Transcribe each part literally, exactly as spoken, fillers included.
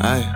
Aye.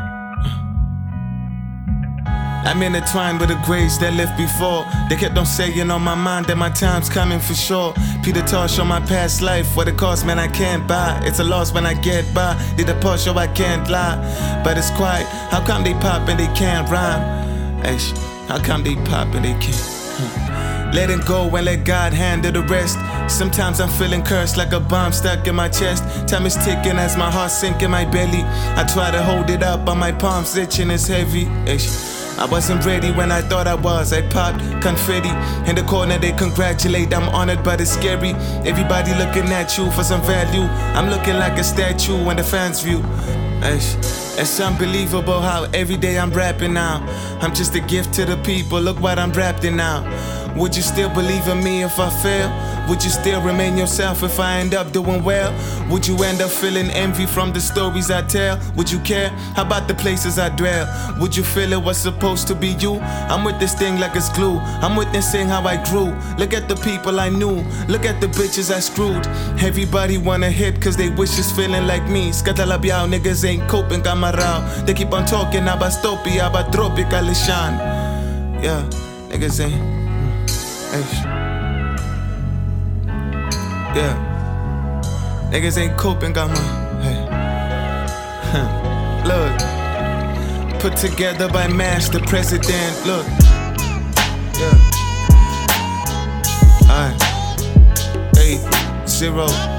I'm intertwined with the greats that lived before. They kept on saying on my mind that my time's coming for sure. Peter Tosh on my past life, what it cost, man, I can't buy. It's a loss when I get by. Did a push, oh, I can't lie. But it's quiet, how come they pop and they can't rhyme? Hey, how come they pop and they can't? Huh. Letting go and let God handle the rest. Sometimes I'm feeling cursed like a bomb stuck in my chest. Time is ticking as my heart sink in my belly. I try to hold it up, but my palms itching, it's heavy. Eish. I wasn't ready when I thought I was. I popped confetti in the corner, they congratulate. I'm honored, but it's scary. Everybody looking at you for some value. I'm looking like a statue when the fans view. Eish. It's unbelievable how every day I'm rapping now. I'm just a gift to the people, look what I'm wrapped in now. Would you still believe in me if I fail? Would you still remain yourself if I end up doing well? Would you end up feeling envy from the stories I tell? Would you care? How about the places I dwell? Would you feel it was supposed to be you? I'm with this thing like it's glue. I'm witnessing how I grew. Look at the people I knew. Look at the bitches I screwed. Everybody wanna hit cause they wish it's feeling like me. Skatalabiao, niggas ain't coping, kamarao. They keep on talking about stopi, about tropical shan. Yeah, niggas ain't. Yeah, niggas ain't coping, got my hey. Look, put together by Master President. Look, yeah, alright, eight zero.